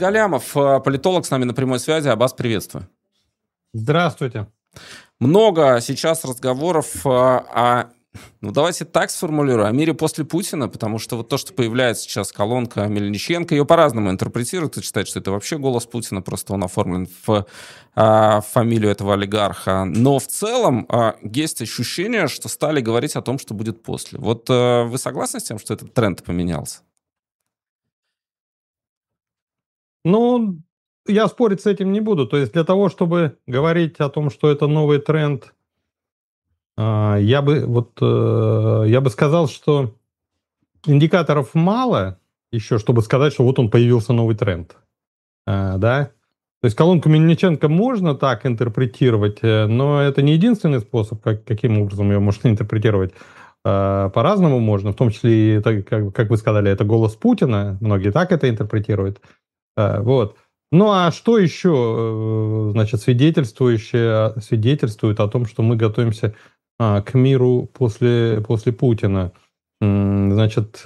Галямов, политолог, с нами на прямой связи. Аббас, приветствую. Здравствуйте. Много сейчас разговоров давайте так сформулирую, о мире после Путина, потому что вот то, что появляется сейчас колонка Мельниченко, ее по-разному интерпретируют. Кто считает, что это вообще голос Путина, просто он оформлен в фамилию этого олигарха. Но в целом есть ощущение, что стали говорить о том, что будет после. Вот вы согласны с тем, что этот тренд поменялся? Ну, я спорить с этим не буду. То есть для того, чтобы говорить о том, что это новый тренд, я бы сказал, что индикаторов мало еще, чтобы сказать, что вот он появился новый тренд. Да? То есть колонку Мельниченко можно так интерпретировать, но это не единственный способ, каким образом ее можно интерпретировать. По-разному можно, в том числе, и, как вы сказали, это голос Путина, многие так это интерпретируют. Вот. Ну а что еще, значит, свидетельствует о том, что мы готовимся к миру после Путина? Значит,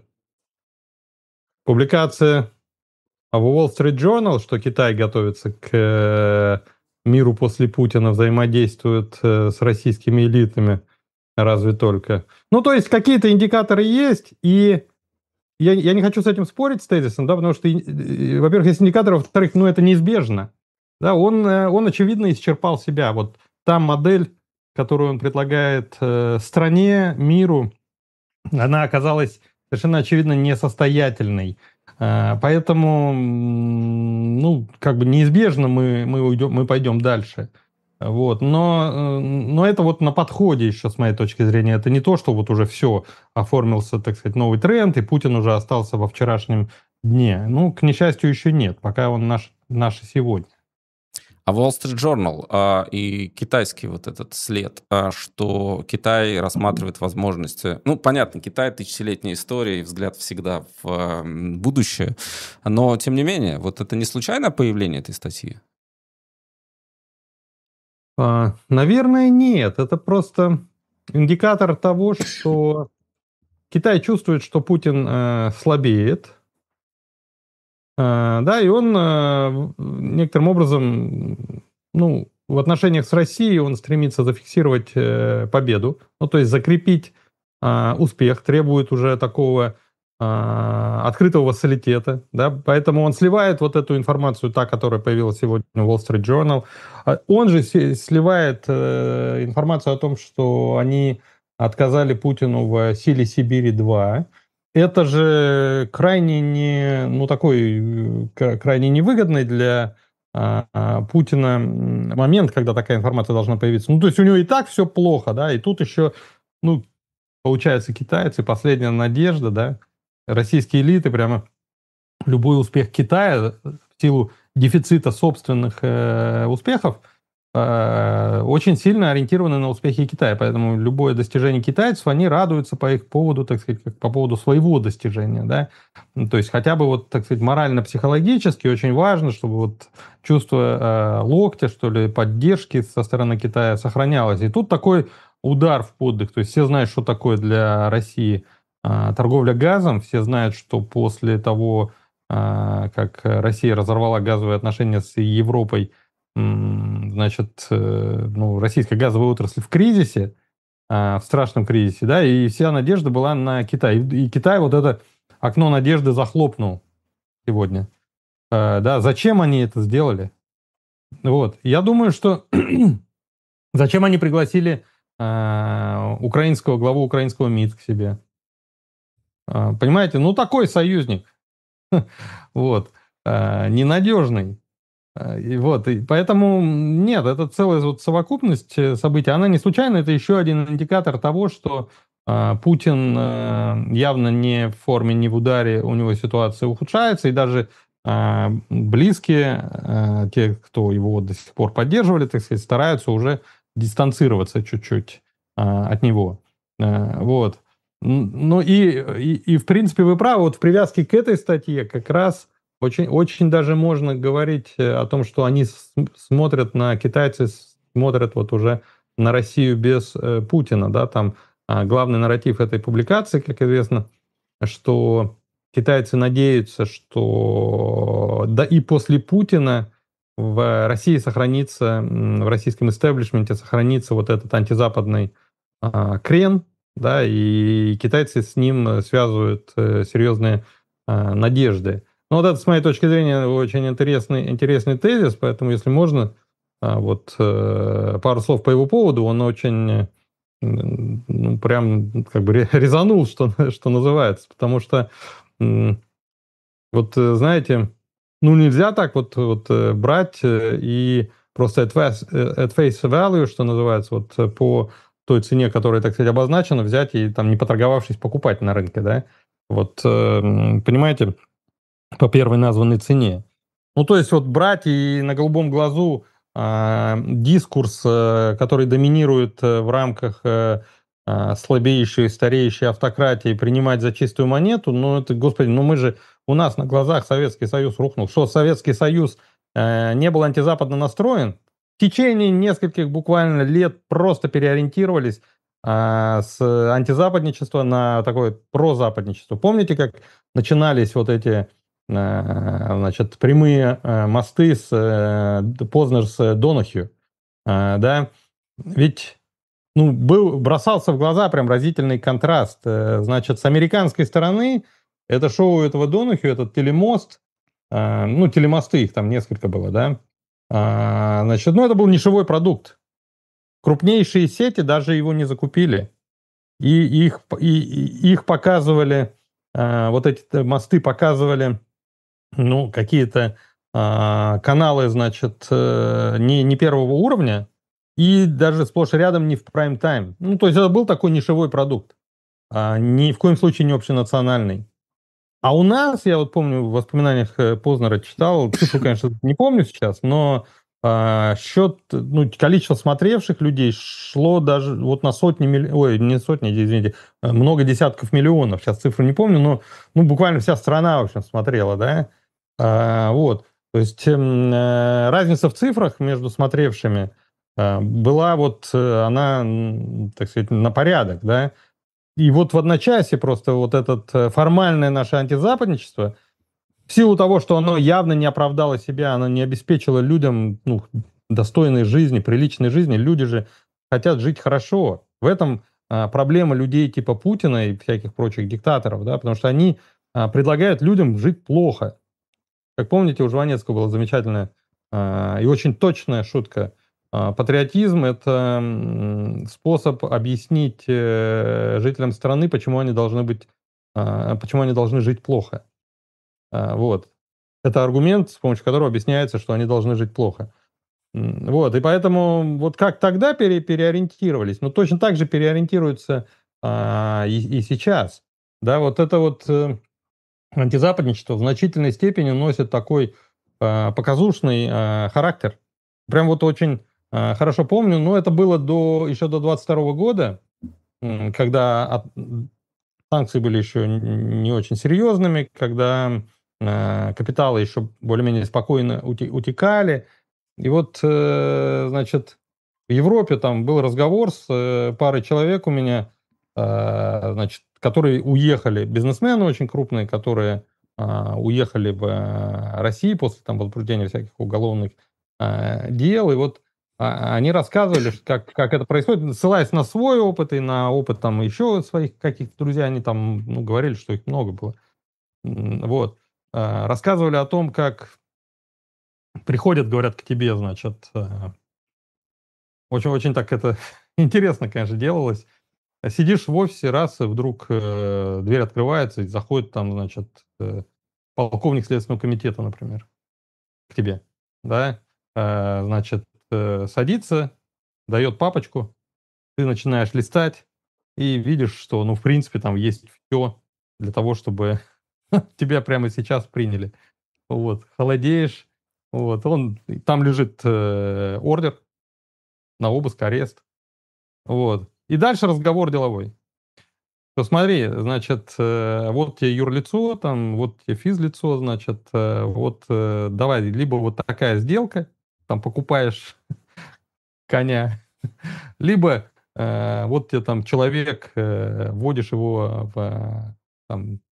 публикация в Wall Street Journal, что Китай готовится к миру после Путина, взаимодействует с российскими элитами, разве только. Ну, то есть какие-то индикаторы есть, и я не хочу с этим спорить, с тезисом, да, потому что, во-первых, есть индикаторы, во-вторых, это неизбежно. Да, он очевидно исчерпал себя. Вот та модель, которую он предлагает стране, миру, она оказалась совершенно очевидно несостоятельной. Поэтому, неизбежно мы пойдем дальше. Вот. Но это вот на подходе еще, с моей точки зрения. Это не то, что вот уже все оформился, так сказать, новый тренд, и Путин уже остался во вчерашнем дне. К несчастью, еще нет, пока он наш сегодня. А Wall Street Journal и китайский вот этот след, что Китай рассматривает возможности... понятно, Китай — тысячелетняя история и взгляд всегда в будущее, но, тем не менее, вот это не случайное появление этой статьи? Наверное, нет. Это просто индикатор того, что Китай чувствует, что Путин слабеет. Да, и он некоторым образом, в отношениях с Россией он стремится зафиксировать победу, то есть закрепить успех, требует уже такого открытого вассалитета, да, поэтому он сливает вот эту информацию, которая появилась сегодня в Wall Street Journal. Он же сливает информацию о том, что они отказали Путину в силе Сибири-2. Это же крайне крайне невыгодный для Путина момент, когда такая информация должна появиться. То есть у него и так все плохо, да, и тут еще, получается, китайцы, последняя надежда, да, российские элиты, прямо любой успех Китая в силу дефицита собственных успехов очень сильно ориентированы на успехи Китая. Поэтому любое достижение китайцев, они радуются по их поводу, так сказать, как по поводу своего достижения. Да? То есть хотя бы, так сказать, морально-психологически очень важно, чтобы чувство локтя, что ли, поддержки со стороны Китая сохранялось. И тут такой удар в поддых. То есть все знают, что такое для России торговля газом. Все знают, что после того, как Россия разорвала газовые отношения с Европой, значит, российская газовая отрасль в кризисе, в страшном кризисе, да, и вся надежда была на Китай. И Китай вот это окно надежды захлопнул сегодня. Да, зачем они это сделали? Вот. Я думаю, что зачем они пригласили главу украинского МИД к себе? Понимаете, такой союзник. Вот. Ненадежный. И поэтому нет, это целая совокупность событий. Она не случайна, это еще один индикатор того, что Путин явно не в форме, не в ударе, у него ситуация ухудшается, и даже близкие, те, кто его до сих пор поддерживали, так сказать, стараются уже дистанцироваться чуть-чуть от него. Вот. И в принципе вы правы, в привязке к этой статье как раз очень, очень даже можно говорить о том, что они смотрят на китайцы, смотрят уже на Россию без Путина. Да? Там главный нарратив этой публикации, как известно, что китайцы надеются, что да и после Путина в России сохранится, в российском истеблишменте сохранится вот этот антизападный крен, да, и китайцы с ним связывают серьезные надежды. Ну, вот это, с моей точки зрения, очень интересный тезис, поэтому, если можно, вот пару слов по его поводу, он очень, ну, прям как бы резанул, что называется, потому что, вот, знаете, ну, нельзя так вот брать и просто at face value, что называется, вот по той цене, которая, так сказать, обозначена, взять и там, не поторговавшись, покупать на рынке, да. Вот, понимаете, по первой названной цене. Ну, то есть вот брать и на голубом глазу дискурс, который доминирует в рамках слабеющей, стареющей автократии, принимать за чистую монету, ну, это, господи, ну мы же, у нас на глазах Советский Союз рухнул. Что, Советский Союз не был антизападно настроен? В течение нескольких буквально лет просто переориентировались с антизападничества на такое прозападничество. Помните, как начинались вот эти значит, прямые мосты с Познер с Донахью, да, ведь ну, бросался в глаза прям разительный контраст. Значит, с американской стороны это шоу этого Донахью, этот телемост, ну, телемосты, их там несколько было, да, значит, ну, это был нишевой продукт. Крупнейшие сети даже его не закупили. И их показывали, вот эти мосты показывали, ну, какие-то каналы, значит, не первого уровня, и даже сплошь и рядом не в прайм-тайм. Ну, то есть это был такой нишевой продукт, ни в коем случае не общенациональный. А у нас, я вот помню, в воспоминаниях Познера читал, цифру, конечно, не помню сейчас, но счет, ну, количество смотревших людей шло даже вот на сотни миллионов, ой, не сотни, извините, много десятков миллионов, сейчас цифру не помню, но ну, буквально вся страна, в общем, смотрела, да, вот. То есть разница в цифрах между смотревшими была вот, она, так сказать, на порядок, да. И вот в одночасье просто вот это формальное наше антизападничество, в силу того, что оно явно не оправдало себя, оно не обеспечило людям, ну, достойной жизни, приличной жизни, люди же хотят жить хорошо. В этом проблема людей типа Путина и всяких прочих диктаторов, да, потому что они предлагают людям жить плохо. Как помните, у Жванецкого была замечательная и очень точная шутка. Патриотизм – это способ объяснить жителям страны, почему они должны быть, почему они должны жить плохо. Вот. Это аргумент, с помощью которого объясняется, что они должны жить плохо. Вот. И поэтому вот как тогда переориентировались, но точно так же переориентируются и сейчас. Да, вот это вот антизападничество в значительной степени носит такой показушный характер. Прям вот очень хорошо помню, но это было еще до 22 года, когда санкции были еще не очень серьезными, когда капиталы еще более-менее спокойно утекали. И вот, значит, в Европе там был разговор с парой человек у меня, значит, которые уехали, бизнесмены очень крупные, которые уехали в Россию после там возбуждения всяких уголовных дел. И вот они рассказывали, как это происходит, ссылаясь на свой опыт и на опыт там еще своих каких-то друзей, они там ну, говорили, что их много было. Вот. Рассказывали о том, как приходят, говорят, к тебе, значит, очень-очень так это интересно, конечно, делалось. Сидишь в офисе, раз, и вдруг дверь открывается, и заходит там, значит, полковник Следственного комитета, например, к тебе, да, значит, садится, дает папочку, ты начинаешь листать и видишь, что, ну, в принципе, там есть все для того, чтобы тебя прямо сейчас приняли. Вот, холодеешь, вот, там лежит ордер на обыск, арест, вот. И дальше разговор деловой. То смотри, значит, вот тебе юрлицо, там, вот тебе физлицо, значит, вот давай, либо вот такая сделка, там покупаешь коня, либо вот тебе там человек, вводишь его в там,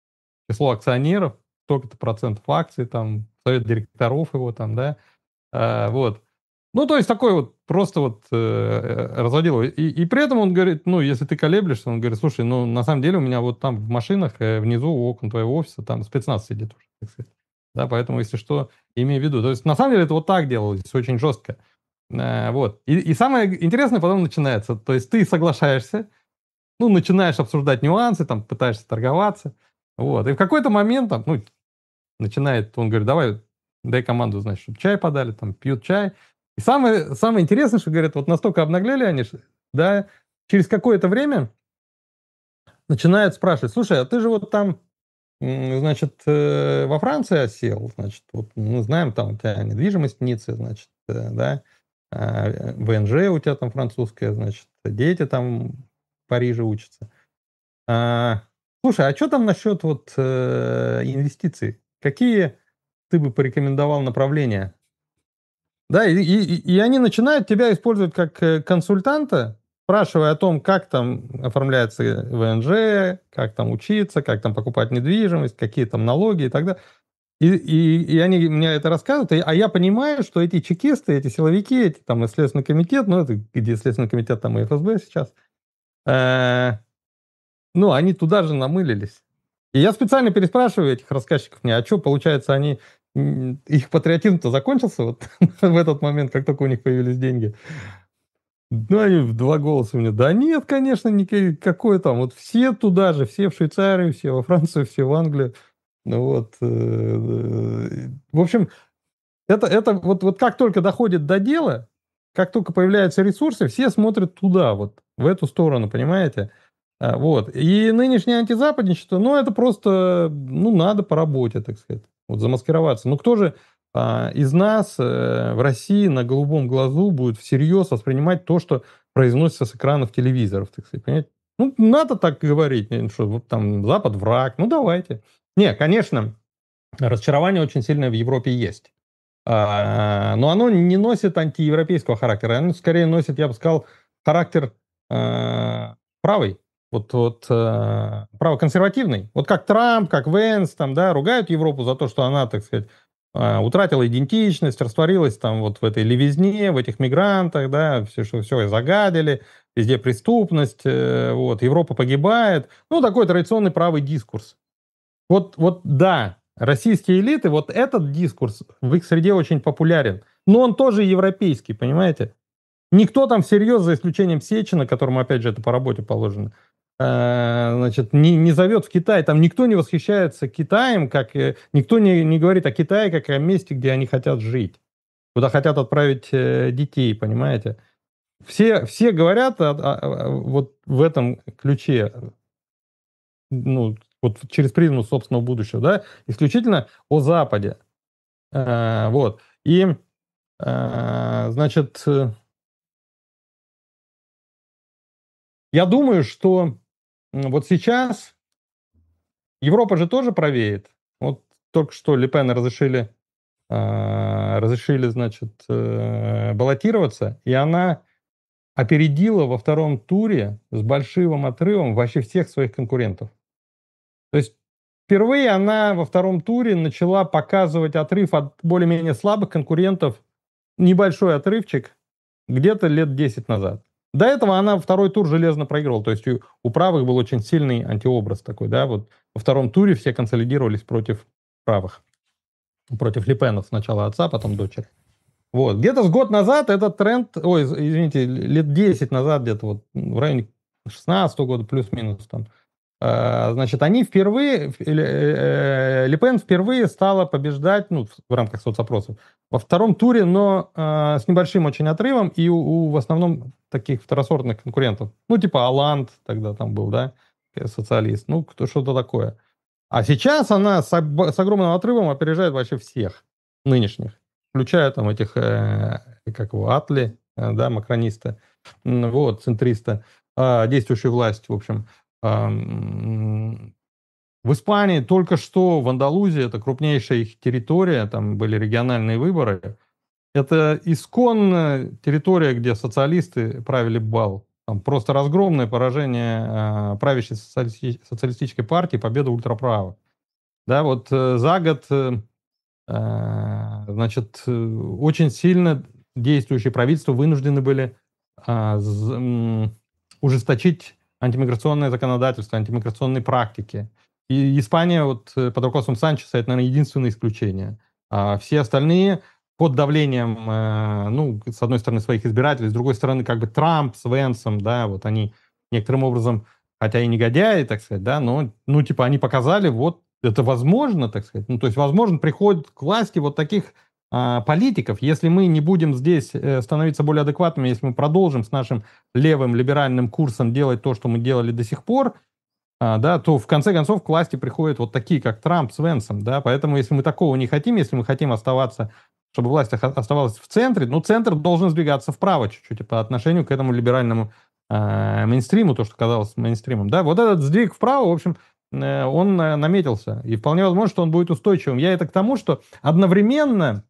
число акционеров, столько-то процентов акций, там, совет директоров его там, да, вот. Ну, то есть такой вот просто вот разводил. И при этом он говорит, ну, если ты колеблешься, он говорит, слушай, ну, на самом деле у меня вот там в машинах внизу у окон твоего офиса там спецназ сидит уже, так сказать. Да, поэтому, если что, имей в виду. То есть, на самом деле, это вот так делалось, очень жестко. Вот. И самое интересное потом начинается. То есть, ты соглашаешься, ну, начинаешь обсуждать нюансы, там, пытаешься торговаться. Вот. И в какой-то момент, там, ну, начинает, он говорит, давай, дай команду, значит, чтобы чай подали, там, пьют чай. И самое интересное, что, говорят, вот настолько обнаглели они, да, через какое-то время начинают спрашивать, слушай, а ты же вот там, значит, во Франции осел, значит, вот мы знаем, там у тебя недвижимость в Ницце, значит, да, ВНЖ у тебя там французская, значит, дети там в Париже учатся. Слушай, а что там насчет вот инвестиций? Какие ты бы порекомендовал направления? Да, и они начинают тебя использовать как консультанта, спрашивая о том, как там оформляется ВНЖ, как там учиться, как там покупать недвижимость, какие там налоги и так далее. И они мне это рассказывают, а я понимаю, что эти чекисты, эти силовики, эти там и Следственный комитет, ну, это где Следственный комитет, там и ФСБ сейчас, э, ну, они туда же намылились. И я специально переспрашиваю этих рассказчиков мне, а что, получается, они их патриотизм-то закончился вот в этот момент, как только у них появились деньги? Ну, они в два голоса мне, да нет, конечно, какой там, вот все туда же, все в Швейцарию, все во Францию, все в Англию. Ну вот, в общем, это вот как только доходит до дела, как только появляются ресурсы, все смотрят туда, вот, в эту сторону, понимаете? Вот. И нынешнее антизападничество, ну, это просто, ну, надо по работе, так сказать, вот замаскироваться. Ну, кто же из нас в России на голубом глазу будет всерьез воспринимать то, что произносится с экранов телевизоров, так сказать, понимаете? Ну, надо так говорить, что вот там Запад враг, ну, давайте. Не, конечно, разочарование очень сильное в Европе есть. Но оно не носит антиевропейского характера, оно скорее носит, я бы сказал, характер правый, вот правоконсервативный. Вот как Трамп, как Венс, там, да, ругают Европу за то, что она, так сказать, утратила идентичность, растворилась там вот в этой левизне, в этих мигрантах, да, все загадили, везде преступность, вот, Европа погибает. Ну, такой традиционный правый дискурс. Вот да, российские элиты, вот этот дискурс в их среде очень популярен. Но он тоже европейский, понимаете? Никто там всерьез, за исключением Сечина, которому, опять же, это по работе положено, значит, не зовет в Китай. Там никто не восхищается Китаем, как никто не говорит о Китае как о месте, где они хотят жить, куда хотят отправить детей, понимаете? Все говорят вот в этом ключе, ну, вот через призму собственного будущего, да, исключительно о Западе. Вот. И, значит, я думаю, что вот сейчас Европа же тоже правеет. Вот только что Ле Пен разрешили, значит, баллотироваться, и она опередила во втором туре с большим отрывом вообще всех своих конкурентов. То есть впервые она во втором туре начала показывать отрыв от более-менее слабых конкурентов, небольшой отрывчик, где-то лет 10 назад. До этого она второй тур железно проигрывала. То есть у правых был очень сильный антиобраз такой, да, вот во втором туре все консолидировались против правых. Против Ле Пена, сначала отца, потом дочери. Вот. Где-то с год назад этот тренд, ой, извините, лет 10 назад где-то вот в районе 16 года плюс-минус там, значит, они впервые, Ле Пен впервые стала побеждать, ну, в рамках соцопросов, во втором туре, но с небольшим очень отрывом и у в основном таких второсортных конкурентов. Ну, типа Оланд тогда там был, да, социалист, ну, что-то такое. А сейчас она с огромным отрывом опережает вообще всех нынешних, включая там этих, как его, Атли, да, макрониста, вот, центриста, действующую власть, в общем. В Испании только что, в Андалузии, это крупнейшая их территория, там были региональные выборы. Это исконно территория, где социалисты правили бал. Там просто разгромное поражение правящей социалистической партии, победа ультраправых. Да, вот за год, значит, очень сильно действующие правительства вынуждены были ужесточить антимиграционное законодательство, антимиграционные практики. И Испания вот под руководством Санчеса это, наверное, единственное исключение. А все остальные под давлением, ну, с одной стороны, своих избирателей, с другой стороны, как бы Трамп с Венсом, да, вот они некоторым образом, хотя и негодяи, так сказать, да, но, ну, типа, они показали, вот, это возможно, так сказать. Ну, то есть, возможно, приходит к власти вот таких политиков. Если мы не будем здесь становиться более адекватными, если мы продолжим с нашим левым либеральным курсом делать то, что мы делали до сих пор, да, то в конце концов к власти приходят вот такие, как Трамп с Венсом, да, поэтому если мы такого не хотим, если мы хотим оставаться, чтобы власть оставалась в центре, ну, центр должен сдвигаться вправо чуть-чуть по отношению к этому либеральному мейнстриму, то, что казалось мейнстримом, да, вот этот сдвиг вправо, в общем, он наметился, и вполне возможно, что он будет устойчивым. Я это к тому, что одновременно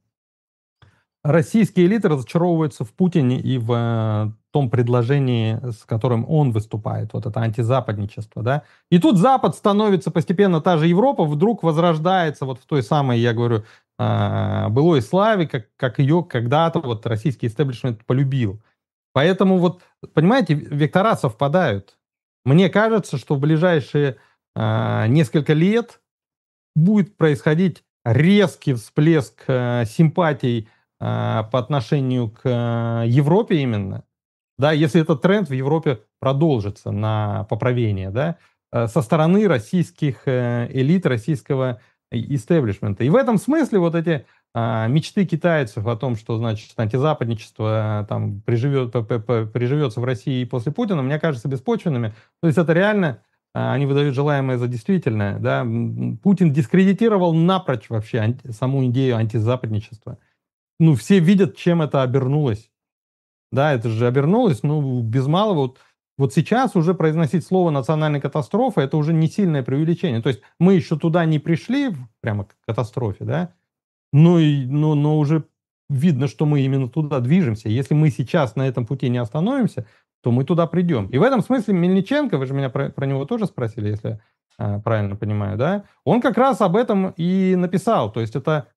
российские элиты разочаровываются в Путине и в том предложении, с которым он выступает, вот это антизападничество, да. И тут Запад становится постепенно, та же Европа вдруг возрождается вот в той самой, я говорю, былой славе, как ее когда-то вот российский истеблишмент полюбил. Поэтому вот, понимаете, вектора совпадают. Мне кажется, что в ближайшие несколько лет будет происходить резкий всплеск симпатий по отношению к Европе именно, да, если этот тренд в Европе продолжится на поправение, да, со стороны российских элит, российского истеблишмента. И в этом смысле вот эти мечты китайцев о том, что, значит, антизападничество там приживется в России после Путина, мне кажется, беспочвенными. То есть это реально, они выдают желаемое за действительное. Да? Путин дискредитировал напрочь вообще саму идею антизападничества. Ну, все видят, чем это обернулось. Да, это же обернулось, ну, без малого. Вот сейчас уже произносить слово «национальная катастрофа» — это уже не сильное преувеличение. То есть мы еще туда не пришли, прямо к катастрофе, да, но уже видно, что мы именно туда движемся. Если мы сейчас на этом пути не остановимся, то мы туда придем. И в этом смысле Мельниченко, вы же меня про него тоже спросили, если правильно понимаю, да, он как раз об этом и написал. То есть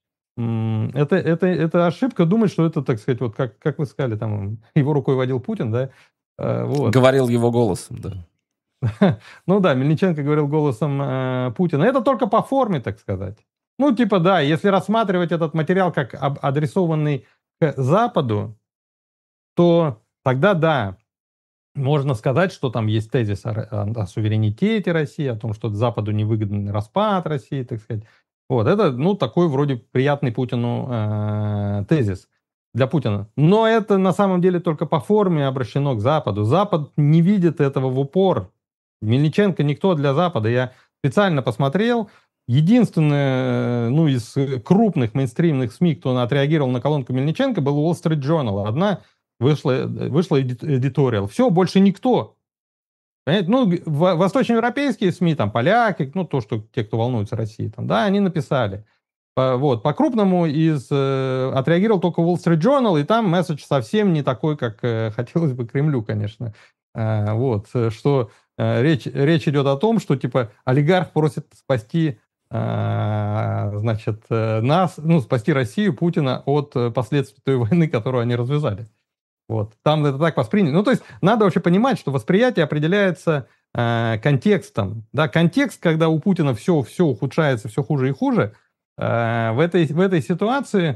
это ошибка думать, что это, так сказать, вот как вы сказали, там его рукой водил Путин, да? Вот. Говорил его голосом, да. Ну да, Мельниченко говорил голосом Путина. Это только по форме, так сказать. Ну, типа, да, если рассматривать этот материал как адресованный к Западу, то тогда да, можно сказать, что там есть тезис о суверенитете России, о том, что Западу невыгоден распад России, так сказать. Вот, это, ну, такой вроде приятный Путину тезис для Путина. Но это на самом деле только по форме обращено к Западу. Запад не видит этого в упор. Мельниченко никто для Запада. Я специально посмотрел. Единственное, ну, из крупных мейнстримных СМИ, кто отреагировал на колонку Мельниченко, был Wall Street Journal. Одна вышла editorial. Все, больше никто. Понимаете? Ну, восточноевропейские СМИ, там, поляки, ну, то, что те, кто волнуется Россией, там, да, они написали. Вот, по-крупному отреагировал только Wall Street Journal, и там месседж совсем не такой, как хотелось бы Кремлю, конечно. Вот, что речь идет о том, что, типа, олигарх просит спасти, значит, нас, ну, спасти Россию, Путина от последствий той войны, которую они развязали. Вот. Там это так воспринято. Ну, то есть надо вообще понимать, что восприятие определяется контекстом. Да? Контекст, когда у Путина все ухудшается, все хуже и хуже, в этой ситуации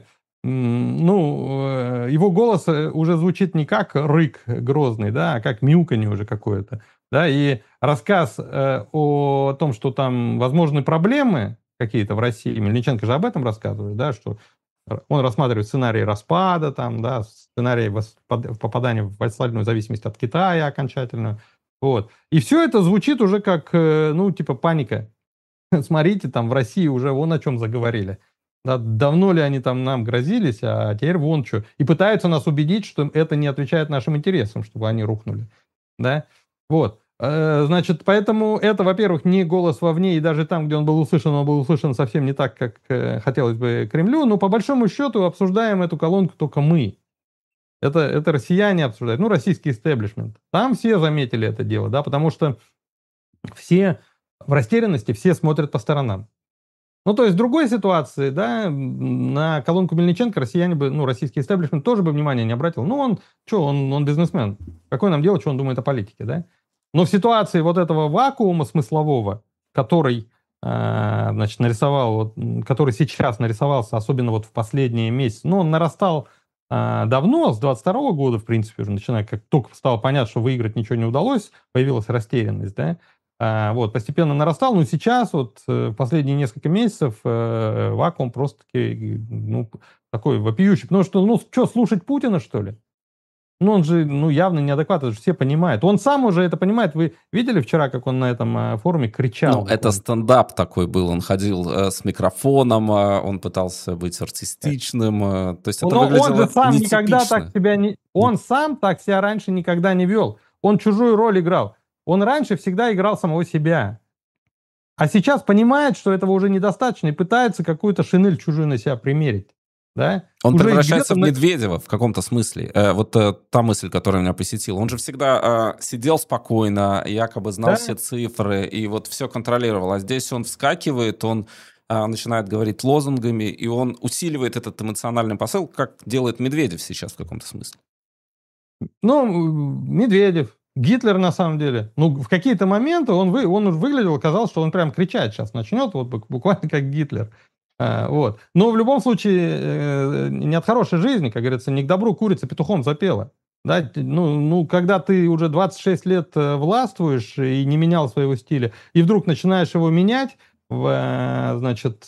ну, его голос уже звучит не как рык грозный, да, а как мяуканье уже какое-то. Да? И рассказ о том, что там возможны проблемы какие-то в России, Мельниченко же об этом рассказывает, да, что он рассматривает сценарий распада, там, да, сценарий попадания в вассальную зависимость от Китая окончательную. Вот. И все это звучит уже как, ну, типа паника. Смотрите, там в России уже вон о чем заговорили. Да, давно ли они там нам грозились, а теперь вон что. И пытаются нас убедить, что это не отвечает нашим интересам, чтобы они рухнули. Да? Вот. Значит, поэтому это, во-первых, не голос вовне, и даже там, где он был услышан совсем не так, как хотелось бы Кремлю, но по большому счету обсуждаем эту колонку только мы. Это россияне обсуждают, ну, российский истеблишмент. Там все заметили это дело, да, потому что все в растерянности, все смотрят по сторонам. Ну, то есть в другой ситуации, да, на колонку Мельниченко россияне бы, ну, российский истеблишмент тоже бы внимания не обратил. Ну, он бизнесмен. Какое нам дело, что он думает о политике, да? Но в ситуации вот этого вакуума смыслового, который, значит, который сейчас нарисовался, особенно вот в последние месяцы, ну, он нарастал давно, с 22 года, в принципе, уже начиная, как только стало понятно, что выиграть ничего не удалось, появилась растерянность, да, вот, постепенно нарастал, но сейчас, вот, последние несколько месяцев вакуум просто-таки, ну, такой вопиющий. Потому что, ну, что, слушать Путина, что ли? Ну, он же, ну, явно неадекват, это же все понимают. Он сам уже это понимает. Вы видели вчера, как он на этом форуме кричал? Ну, это стендап такой был. Он ходил с микрофоном, он пытался быть артистичным. То есть это выглядело он же сам никогда нетипично. так себя не... Он сам так себя раньше никогда не вел. Он чужую роль играл. Он раньше всегда играл самого себя. А сейчас понимает, что этого уже недостаточно, и пытается какую-то шинель чужую на себя примерить. Да? Он Уже превращается в где-то Медведева в каком-то смысле. Вот та мысль, которая меня посетила. Он же всегда сидел спокойно, якобы знал Да. все цифры и вот все контролировал. А здесь он вскакивает, он начинает говорить лозунгами, и он усиливает этот эмоциональный посыл, как делает Медведев сейчас в каком-то смысле. Ну, Медведев, Гитлер на самом деле. Ну, в какие-то моменты он выглядел, казалось, что он прям кричать сейчас начнет, вот буквально как Гитлер. Вот. Но в любом случае, не от хорошей жизни, как говорится, не к добру курица петухом запела. Да? Ну, когда ты уже 26 лет властвуешь и не менял своего стиля, и вдруг начинаешь его менять, значит,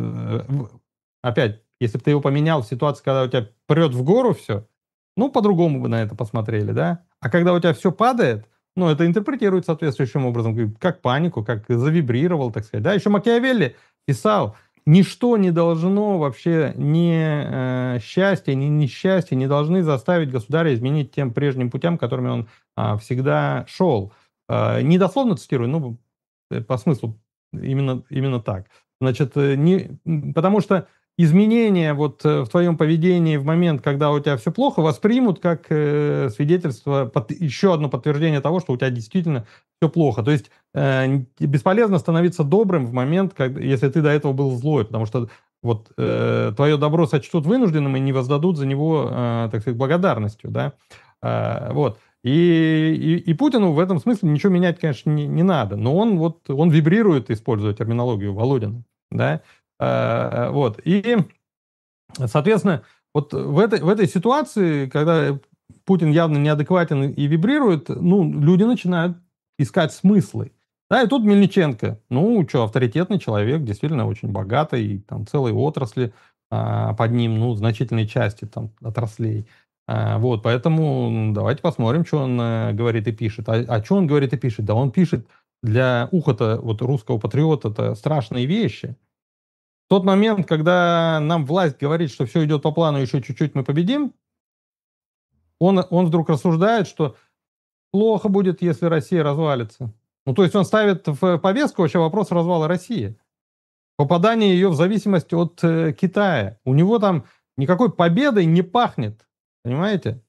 опять, если бы ты его поменял в ситуации, когда у тебя прет в гору все, ну, по-другому бы на это посмотрели, да? А когда у тебя все падает, ну, это интерпретирует соответствующим образом, как панику, как завибрировал, так сказать. Да, еще Макиавелли писал, ничто не должно вообще, ни счастье, ни несчастье не должны заставить государя изменить тем прежним путям, которыми он всегда шел. Не дословно цитирую, ну, по смыслу именно так. Значит, потому что изменения вот в твоем поведении в момент, когда у тебя все плохо, воспримут как свидетельство, еще одно подтверждение того, что у тебя действительно все плохо. То есть бесполезно становиться добрым в момент, если ты до этого был злой, потому что вот твое добро сочтут вынужденным и не воздадут за него, так сказать, благодарностью, да. Вот. И Путину в этом смысле ничего менять, конечно, не надо. Но он вибрирует, используя терминологию Володина, да. Вот. И, соответственно, вот в этой ситуации, когда Путин явно неадекватен и вибрирует, ну, люди начинают искать смыслы. Да, и тут Мельниченко, ну, что, авторитетный человек, действительно очень богатый, там целые отрасли под ним, ну, значительной части там отраслей. Вот, поэтому давайте посмотрим, что он говорит и пишет. А что он говорит и пишет? Да он пишет для уха-то вот русского патриота-то страшные вещи. В тот момент, когда нам власть говорит, что все идет по плану, еще чуть-чуть мы победим, он вдруг рассуждает, что плохо будет, если Россия развалится. Ну, то есть он ставит в повестку вообще вопрос развала России. Попадание ее в зависимость от Китая. У него там никакой победой не пахнет. Понимаете?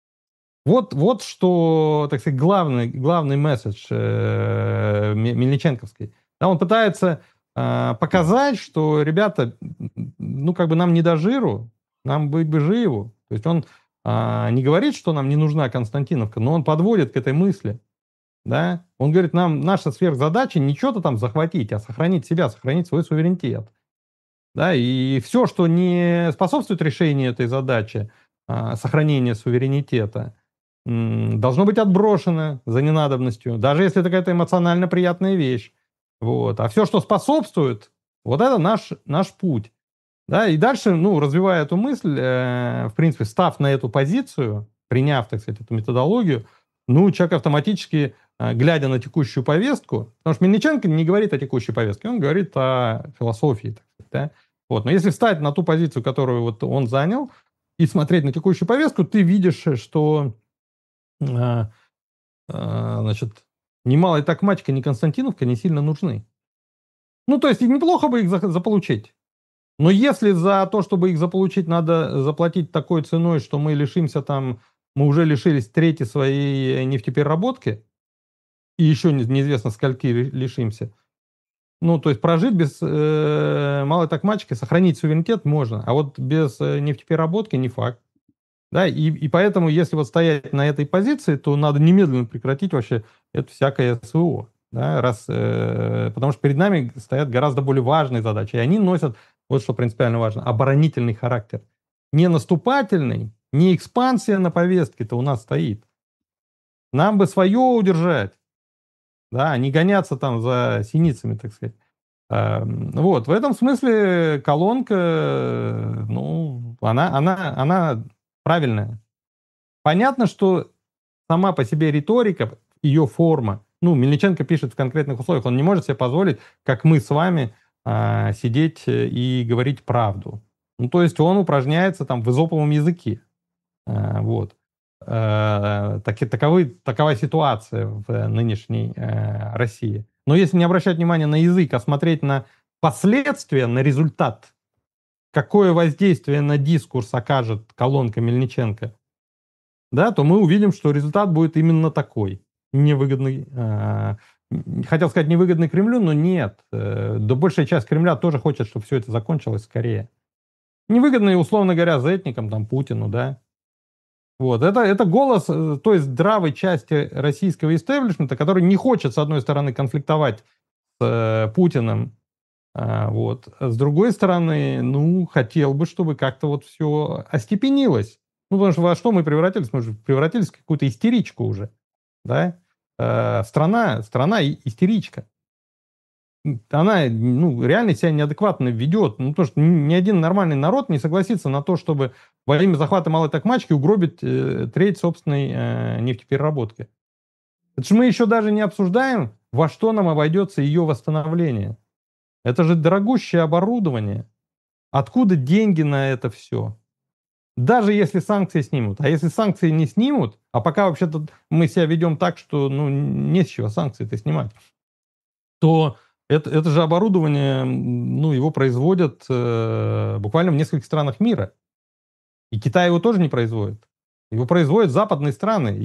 Вот что, так сказать, главный месседж Мельниченковский. Да, он пытается показать, что, ребята, ну, как бы нам не до жиру, нам быть бы живу. То есть он не говорит, что нам не нужна Константиновка, но он подводит к этой мысли. Да? Он говорит, наша сверхзадача не что-то там захватить, а сохранить себя, сохранить свой суверенитет. Да? И все, что не способствует решению этой задачи, сохранения суверенитета, должно быть отброшено за ненадобностью, даже если это какая-то эмоционально приятная вещь. Вот. А все, что способствует, вот это наш путь. Да? И дальше, ну, развивая эту мысль, в принципе, став на эту позицию, приняв, так сказать, эту методологию, ну, человек автоматически, глядя на текущую повестку, потому что Мельниченко не говорит о текущей повестке, он говорит о философии, так сказать, да? Вот. Но если встать на ту позицию, которую вот он занял, и смотреть на текущую повестку, ты видишь, что значит, ни малая Токмачка, ни Константиновка не сильно нужны. Ну, то есть неплохо бы их заполучить. Но если за то, чтобы их заполучить, надо заплатить такой ценой, что мы уже лишились трети своей нефтепереработки, и еще неизвестно, скольки лишимся, Ну, то есть прожить без малой токмачки, сохранить суверенитет можно, а вот без нефтепереработки не факт. Да, и поэтому, если вот стоять на этой позиции, то надо немедленно прекратить вообще это всякое СВО. Да, потому что перед нами стоят гораздо более важные задачи, и они носят, вот что принципиально важно, оборонительный характер. Не наступательный, не экспансия на повестке-то у нас стоит. Нам бы свое удержать, да, не гоняться там за синицами, так сказать. Вот, в этом смысле колонка, ну, она правильная. Понятно, что сама по себе риторика, ее форма, ну, Мельниченко пишет в конкретных условиях, он не может себе позволить, как мы с вами, сидеть и говорить правду. Ну, то есть он упражняется там в эзоповом языке. Вот. Такова ситуация в нынешней России. Но если не обращать внимания на язык, а смотреть на последствия, на результат, какое воздействие на дискурс окажет колонка Мельниченко, да, то мы увидим, что результат будет именно такой. Невыгодный, хотел сказать, невыгодный Кремлю, но нет. Да большая часть Кремля тоже хочет, чтобы все это закончилось скорее. Невыгодный, условно говоря, зетникам, там, Путину, да. Вот, это голос той здравой части российского истеблишмента, который не хочет, с одной стороны, конфликтовать с Путиным, вот. А с другой стороны, ну, хотел бы, чтобы как-то вот все остепенилось. Ну, потому что во что мы превратились? Мы же превратились в какую-то истеричку уже, да? Страна истеричка. Она, ну, реально себя неадекватно ведет. Ну, потому что ни один нормальный народ не согласится на то, чтобы во время захвата малой токмачки угробить треть собственной нефтепереработки. Это же мы еще даже не обсуждаем, во что нам обойдется ее восстановление. Это же дорогущее оборудование. Откуда деньги на это все? Даже если санкции снимут. А если санкции не снимут, а пока вообще-то мы себя ведем так, что ну, не с чего санкции-то снимать, то это же оборудование, ну, его производят буквально в нескольких странах мира. И Китай его тоже не производит. Его производят западные страны.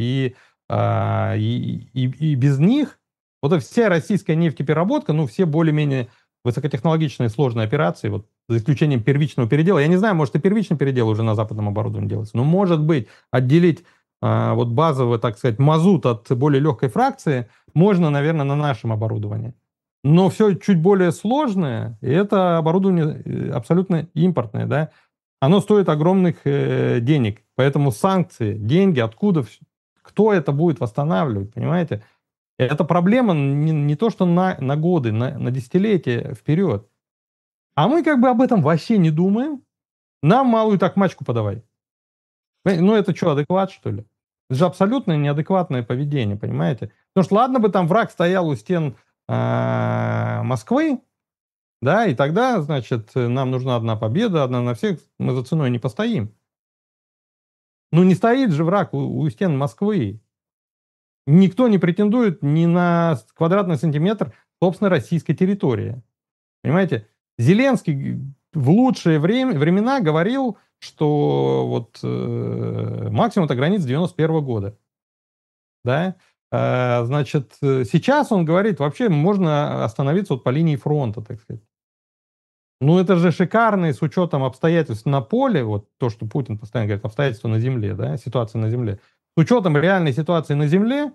И без них вот эта вся российская нефтепереработка, ну, все более-менее высокотехнологичные сложные операции, вот за исключением первичного передела. Я не знаю, может и первичный передел уже на западном оборудовании делается, но может быть отделить вот базовый, так сказать, мазут от более легкой фракции можно, наверное, на нашем оборудовании. Но все чуть более сложное, и это оборудование абсолютно импортное, да, оно стоит огромных денег. Поэтому санкции, деньги, откуда, кто это будет восстанавливать, понимаете? Это проблема не то, что на годы, на десятилетия вперед. А мы как бы об этом вообще не думаем. Нам малую токмачку подавай. Ну это что, адекват, что ли? Это же абсолютно неадекватное поведение, понимаете? Потому что ладно бы там враг стоял у стен Москвы, да, и тогда, значит, нам нужна одна победа, одна на всех, мы за ценой не постоим. Ну не стоит же враг у стен Москвы. Никто не претендует ни на квадратный сантиметр собственной российской территории. Понимаете? Зеленский в лучшие времена говорил, что вот максимум это граница 91 года. Да? Значит, сейчас он говорит, вообще можно остановиться вот по линии фронта, так сказать. Ну, это же шикарно, и с учетом обстоятельств на поле, вот то, что Путин постоянно говорит, обстоятельства на земле, да, ситуация на земле. С учетом реальной ситуации на земле,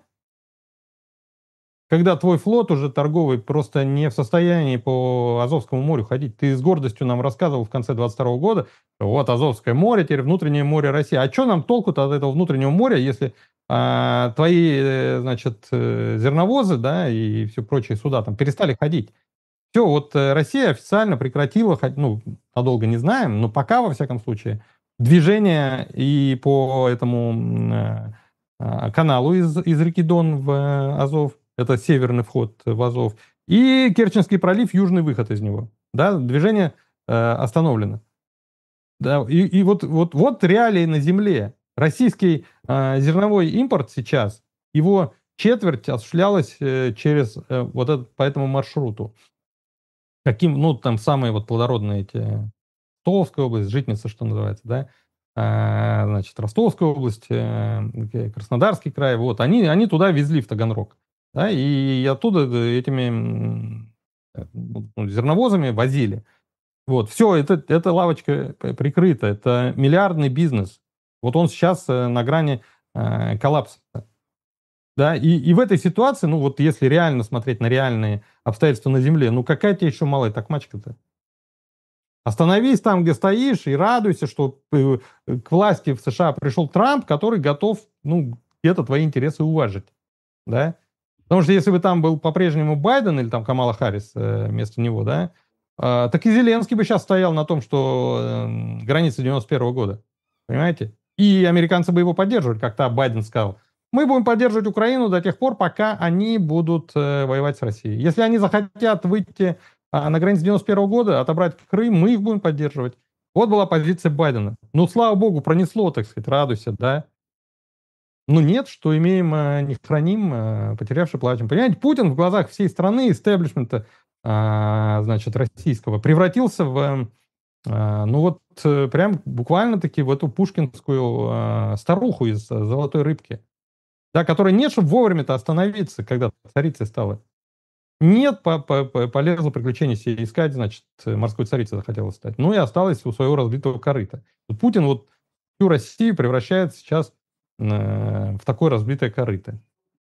когда твой флот уже торговый просто не в состоянии по Азовскому морю ходить. Ты с гордостью нам рассказывал в конце 22 года, что вот Азовское море, теперь внутреннее море России. А что нам толку-то от этого внутреннего моря, если твои, значит, зерновозы, да, и все прочие суда там перестали ходить? Все, вот Россия официально прекратила, ну, надолго не знаем, но пока, во всяком случае, движение и по этому каналу из реки Дон в Азов, это северный вход в Азов, и Керченский пролив, южный выход из него. Да, движение остановлено. Да, и вот реалии на земле. Российский зерновой импорт сейчас, его четверть осуществлялась через вот по этому маршруту. Каким, ну, там самые вот плодородные эти, Ростовская область, Житница, что называется, да, значит, Ростовская область, Краснодарский край, вот, они туда везли в Таганрог, да, и оттуда этими зерновозами возили. Вот, все, эта лавочка прикрыта, это миллиардный бизнес. Вот он сейчас на грани коллапса. Да, и в этой ситуации, ну вот если реально смотреть на реальные обстоятельства на Земле, ну какая тебе еще малая такмачка-то? Остановись там, где стоишь, и радуйся, что к власти в США пришел Трамп, который готов, ну, где-то твои интересы уважить, да? Потому что если бы там был по-прежнему Байден или там Камала Харрис вместо него, да, так и Зеленский бы сейчас стоял на том, что граница 91 года, понимаете? И американцы бы его поддерживали, как то Байден сказал. Мы будем поддерживать Украину до тех пор, пока они будут воевать с Россией. Если они захотят выйти на границе 91 года, отобрать Крым, мы их будем поддерживать. Вот была позиция Байдена. Ну, слава богу, пронесло, так сказать, радуйся, да. Ну, нет, что имеем, не храним, потерявший плачем. Понимаете, Путин в глазах всей страны, истеблишмента, значит, российского, превратился в, ну вот, прям буквально-таки в эту пушкинскую старуху из «Золотой рыбки», да, которая нет, чтобы вовремя-то остановиться, когда царицей стала. Нет, полезла приключения себе искать, значит, морской царицей захотела стать. Ну и осталась у своего разбитого корыта. Путин вот всю Россию превращает сейчас в такое разбитое корыто.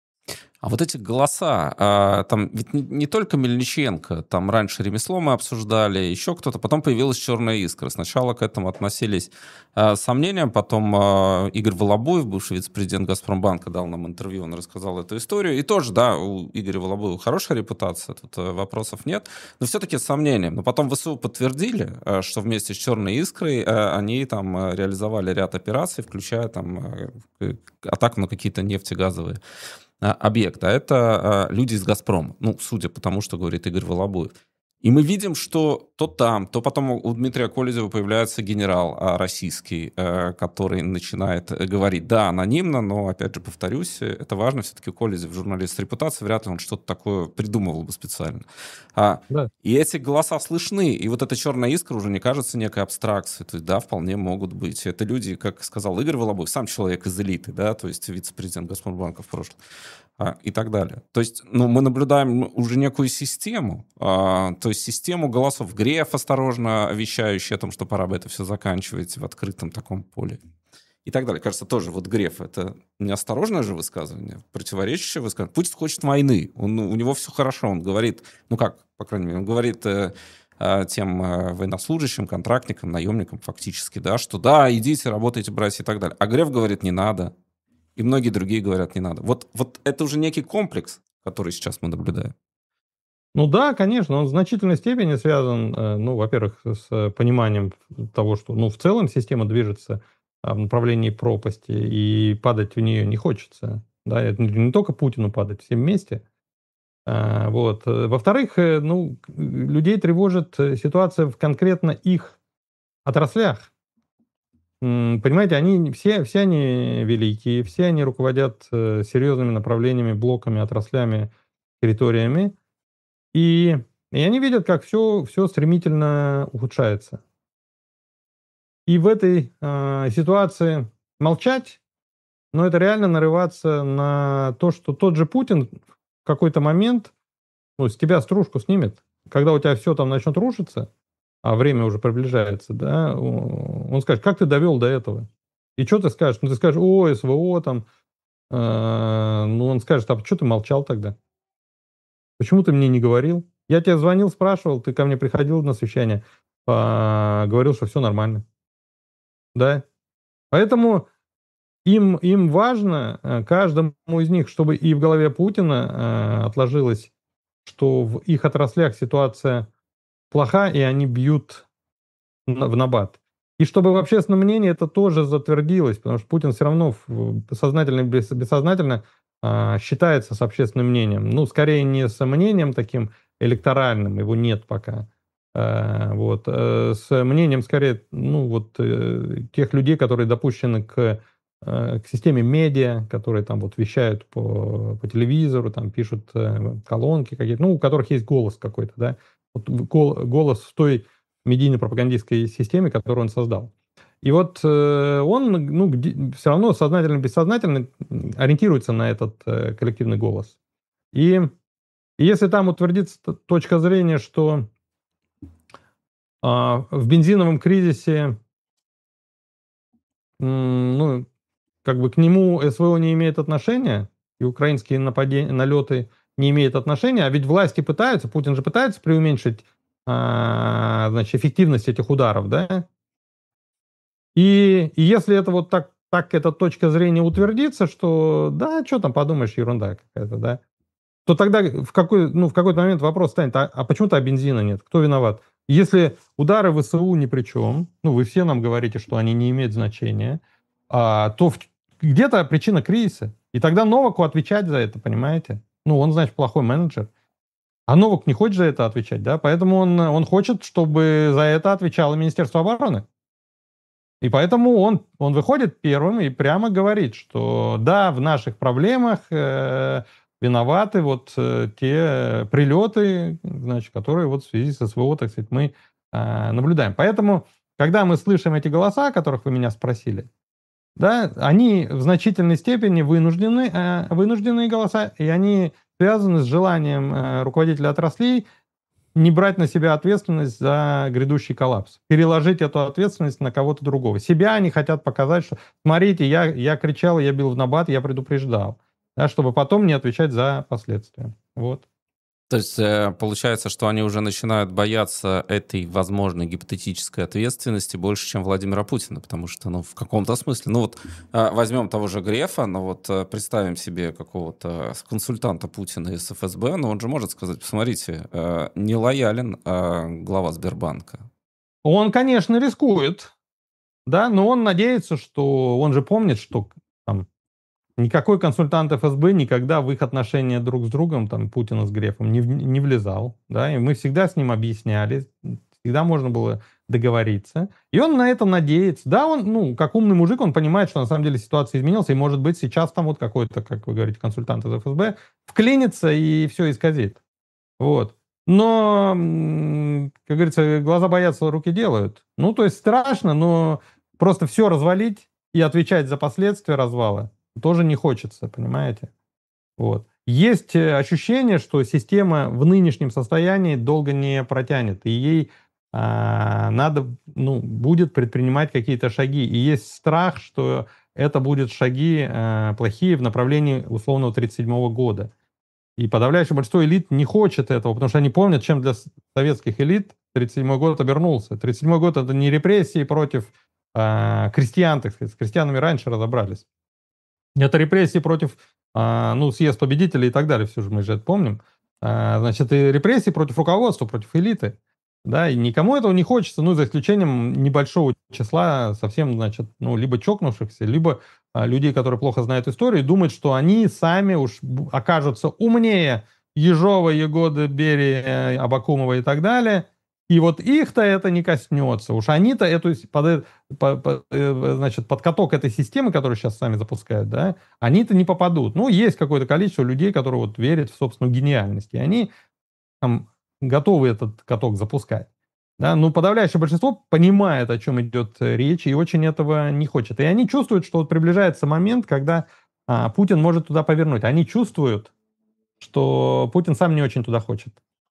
А вот эти голоса, там ведь не только Мельниченко, там раньше ремесло мы обсуждали, еще кто-то, потом появилась «Черная искра». Сначала к этому относились с сомнением, потом Игорь Волобуев, бывший вице-президент «Газпромбанка», дал нам интервью, он рассказал эту историю. И тоже, да, у Игоря Волобуева хорошая репутация, тут вопросов нет, но все-таки с сомнением. Но потом ВСУ подтвердили, что вместе с «Черной искрой» они там реализовали ряд операций, включая там атаку на какие-то нефтегазовые объект, а это люди из «Газпрома», ну, судя по тому, что говорит Игорь Волобуев. И мы видим, что то там, то потом у Дмитрия Колезева появляется генерал российский, который начинает говорить, да, анонимно, но, опять же, повторюсь, это важно, все-таки Колезев журналист с репутацией, вряд ли он что-то такое придумывал бы специально. Да. И эти голоса слышны, и вот эта «Черная искра» уже не кажется некой абстракцией, то есть, да, вполне могут быть. Это люди, как сказал Игорь Волобуев, сам человек из элиты, да, то есть вице-президент «Газпромбанка» в прошлом. И так далее. То есть, ну, мы наблюдаем уже некую систему, то есть систему голосов. Греф осторожно вещающий о том, что пора бы это все заканчивать в открытом таком поле. И так далее. Кажется, тоже вот Греф — это неосторожное же высказывание, противоречащее высказывание. Путин хочет войны, у него все хорошо, он говорит, ну как, по крайней мере, он говорит тем военнослужащим, контрактникам, наемникам фактически, да, что да, идите, работайте, братья, и так далее. А Греф говорит, не надо. И многие другие говорят, не надо. Вот это уже некий комплекс, который сейчас мы наблюдаем. Ну да, конечно, он в значительной степени связан, ну, во-первых, с пониманием того, что, ну, в целом система движется в направлении пропасти, и падать в нее не хочется. Да, это не только Путину падать, всем вместе. Вот. Во-вторых, ну, людей тревожит ситуация в конкретно их отраслях. Понимаете, все они великие, все они руководят серьезными направлениями, блоками, отраслями, территориями. И они видят, как все стремительно ухудшается. И в этой ситуации молчать, но это реально нарываться на то, что тот же Путин в какой-то момент, ну, с тебя стружку снимет. Когда у тебя все там начнет рушиться, а время уже приближается, да, он скажет, как ты довел до этого? И что ты скажешь? Ну, ты скажешь, о, СВО там. Ну, он скажет, а что ты молчал тогда? Почему ты мне не говорил? Я тебе звонил, спрашивал, ты ко мне приходил на совещание, говорил, что все нормально. Да? Поэтому им важно, каждому из них, чтобы и в голове Путина отложилось, что в их отраслях ситуация плоха, и они бьют в набат. И чтобы в общественном мнении это тоже затвердилось, потому что Путин все равно сознательно и бессознательно считается с общественным мнением. Ну, скорее не с мнением таким электоральным, его нет пока. Вот. С мнением скорее, ну, вот, тех людей, которые допущены к системе медиа, которые там вот вещают по телевизору, там пишут колонки какие-то, ну, у которых есть голос какой-то, да. Вот голос в той медийно-пропагандистской системе, которую он создал. И вот он, ну, все равно сознательно-бессознательно ориентируется на этот коллективный голос. И И если там утвердится точка зрения, что в бензиновом кризисе, ну, как бы к нему СВО не имеет отношения, и украинские налеты не имеют отношения, а ведь власти пытаются, Путин же пытается преуменьшить, значит, эффективность этих ударов, да? И если это вот так эта точка зрения утвердится, что да, что там подумаешь, ерунда какая-то, да, то тогда в какой-то момент вопрос станет: а почему-то бензина нет? Кто виноват? Если удары ВСУ ни при чем, ну, вы все нам говорите, что они не имеют значения, то где-то причина кризиса. И тогда Новаку отвечать за это, понимаете? Ну, он, значит, плохой менеджер. А Новак не хочет за это отвечать, да? Поэтому он хочет, чтобы за это отвечало Министерство обороны. И поэтому он выходит первым и прямо говорит, что да, в наших проблемах виноваты вот те прилеты, значит, которые вот в связи с СВО, так сказать, мы наблюдаем. Поэтому, когда мы слышим эти голоса, о которых вы меня спросили, да, они в значительной степени вынужденные голоса, и они связаны с желанием руководителя отраслей не брать на себя ответственность за грядущий коллапс, переложить эту ответственность на кого-то другого. Себя они хотят показать, что смотрите, я кричал, я бил в набат, я предупреждал, да, чтобы потом не отвечать за последствия. Вот. То есть получается, что они уже начинают бояться этой возможной гипотетической ответственности больше, чем Владимира Путина, потому что, ну, в каком-то смысле, ну вот возьмем того же Грефа, ну вот представим себе какого-то консультанта Путина из ФСБ, но он же может сказать: посмотрите, не лоялен глава Сбербанка. Он, конечно, рискует, да, но он надеется, что он же помнит, что там никакой консультант ФСБ никогда в их отношения друг с другом, там, Путина с Грефом, не влезал, да, и мы всегда с ним объясняли, всегда можно было договориться, и он на это надеется. Да, он, ну, как умный мужик, он понимает, что на самом деле ситуация изменилась, и, может быть, сейчас там вот какой-то, как вы говорите, консультант из ФСБ вклинится и все исказит. Вот. Но, как говорится, глаза боятся, руки делают. Ну, то есть страшно, но просто все развалить и отвечать за последствия развала тоже не хочется, понимаете? Вот. Есть ощущение, что система в нынешнем состоянии долго не протянет, и ей надо, ну, будет предпринимать какие-то шаги. И есть страх, что это будут шаги плохие в направлении условного 1937 года. И подавляющее большинство элит не хочет этого, потому что они помнят, чем для советских элит 1937 год обернулся. 1937 год — это не репрессии против крестьян, так сказать. С крестьянами раньше разобрались. Это репрессии против, ну, съезд победителей и так далее, все же мы же это помним. Значит, и репрессии против руководства, против элиты. Да, и никому этого не хочется, ну, за исключением небольшого числа совсем, значит, ну, либо чокнувшихся, либо людей, которые плохо знают историю, и думают, что они сами уж окажутся умнее Ежова, Егоды, Берии, Абакумова и так далее, и вот их-то это не коснется. Уж они-то эту, значит, под каток этой системы, которую сейчас сами запускают, да, они-то не попадут. Ну, есть какое-то количество людей, которые вот верят в собственную гениальность, и они там готовы этот каток запускать. Да? Но подавляющее большинство понимает, о чем идет речь, и очень этого не хочет. И они чувствуют, что вот приближается момент, когда Путин может туда повернуть. Они чувствуют, что Путин сам не очень туда хочет.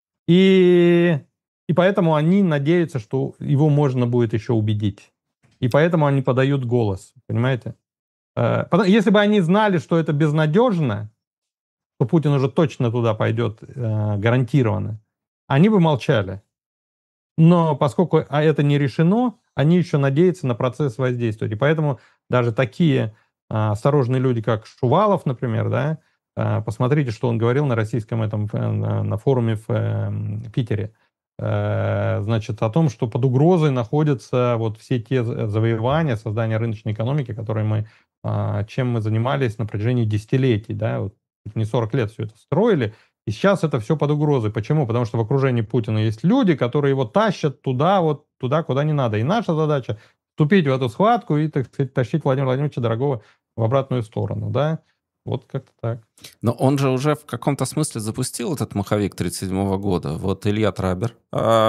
И поэтому они надеются, что его можно будет еще убедить. И поэтому они подают голос, понимаете? Если бы они знали, что это безнадежно, то Путин уже точно туда пойдет гарантированно, они бы молчали. Но поскольку это не решено, они еще надеются на процесс воздействия. И поэтому даже такие осторожные люди, как Шувалов, например, да, посмотрите, что он говорил на российском на форуме в Питере. Значит, о том, что под угрозой находятся вот все те завоевания, создания рыночной экономики, чем мы занимались на протяжении десятилетий. Да, вот не 40 лет все это строили, и сейчас это все под угрозой. Почему? Потому что в окружении Путина есть люди, которые его тащат туда, куда не надо. И наша задача вступить в эту схватку и, так сказать, тащить Владимира Владимировича Дорогого в обратную сторону. Да? Вот как-то так. Но он же уже в каком-то смысле запустил этот маховик 1937 года. Вот Илья Трабер,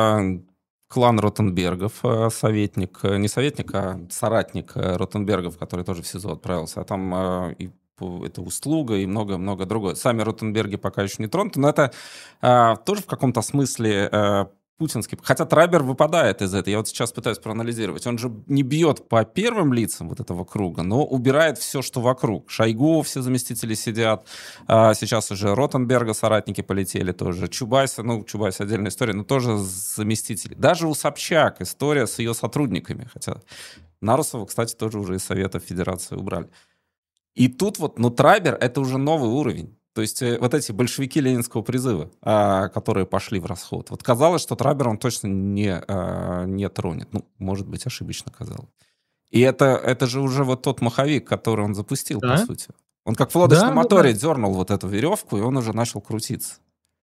клан Ротенбергов, советник, не советник, а соратник Ротенбергов, который тоже в СИЗО отправился. А там и это услуга и много-много другое. Сами Ротенберги пока еще не тронуты, но это тоже в каком-то смысле путинский. Хотя Трабер выпадает из этого. Я вот сейчас пытаюсь проанализировать. Он же не бьет по первым лицам вот этого круга, но убирает все, что вокруг. Шойгу, все заместители сидят. Сейчас уже Ротенберга соратники полетели тоже. Чубайс, Чубайс отдельная история, но тоже заместители. Даже у Собчак история с ее сотрудниками. Хотя Нарусова, кстати, тоже уже из Совета Федерации убрали. И тут Трабер — это уже новый уровень. То есть вот эти большевики ленинского призыва, которые пошли в расход. Вот казалось, что Трабер он точно не тронет. Может быть, ошибочно казалось. И это же уже вот тот маховик, который он запустил, по сути. Он как в лодочном моторе дернул вот эту веревку, и он уже начал крутиться.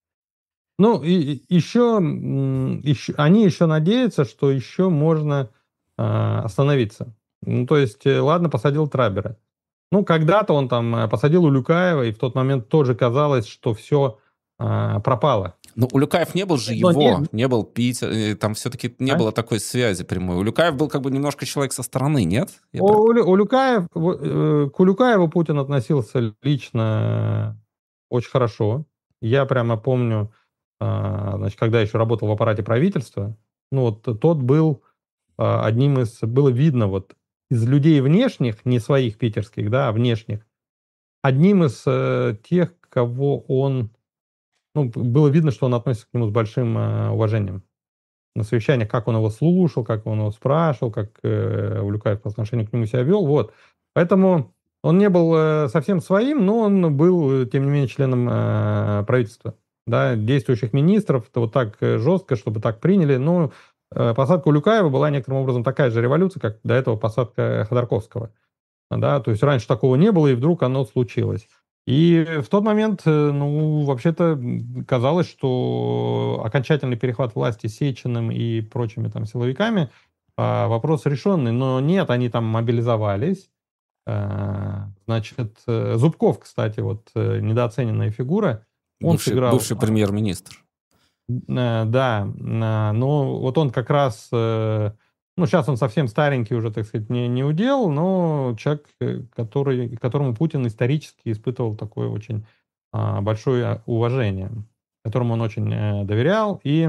И еще они еще надеются, что еще можно остановиться. То есть, ладно, посадил Трабера. Когда-то он там посадил Улюкаева, и в тот момент тоже казалось, что все пропало. Но Улюкаев не был же не был Питер, там все-таки не было такой связи прямой. Улюкаев был как бы немножко человек со стороны, нет? К Улюкаеву Путин относился лично очень хорошо. Я прямо помню, когда еще работал в аппарате правительства, тот был одним из... Было видно из людей внешних, не своих питерских, а внешних, одним из тех, кого он... было видно, что он относится к нему с большим уважением. На совещаниях, как он его слушал, как он его спрашивал, как Улюкаев по отношению к нему себя вел. Поэтому он не был совсем своим, но он был, тем не менее, членом правительства. Действующих министров, так жестко, чтобы так приняли. Посадка Улюкаева была некоторым образом такая же революция, как до этого посадка Ходорковского. То есть раньше такого не было, и вдруг оно случилось. И в тот момент, вообще-то казалось, что окончательный перехват власти Сечиным и прочими там силовиками вопрос решенный. Но нет, они там мобилизовались. Зубков, кстати, недооцененная фигура. Он сыграл... Бывший премьер-министр. Да, но он как раз, сейчас он совсем старенький уже, так сказать, не удел, но человек, которому Путин исторически испытывал такое очень большое уважение, которому он очень доверял. И,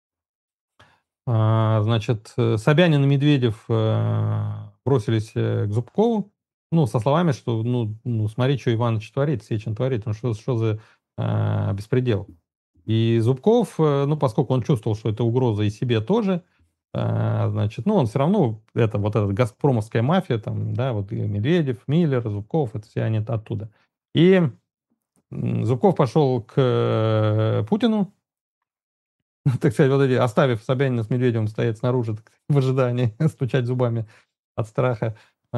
Собянин и Медведев бросились к Зубкову, со словами, что, смотри, что Иваныч творит, Сечин творит, что за беспредел. И Зубков, поскольку он чувствовал, что это угроза и себе тоже, он все равно, эта газпромовская мафия, Медведев, Миллер, Зубков, это все они оттуда. И Зубков пошел к Путину, так сказать, оставив Собянина с Медведевым стоять снаружи в ожидании, стучать зубами от страха.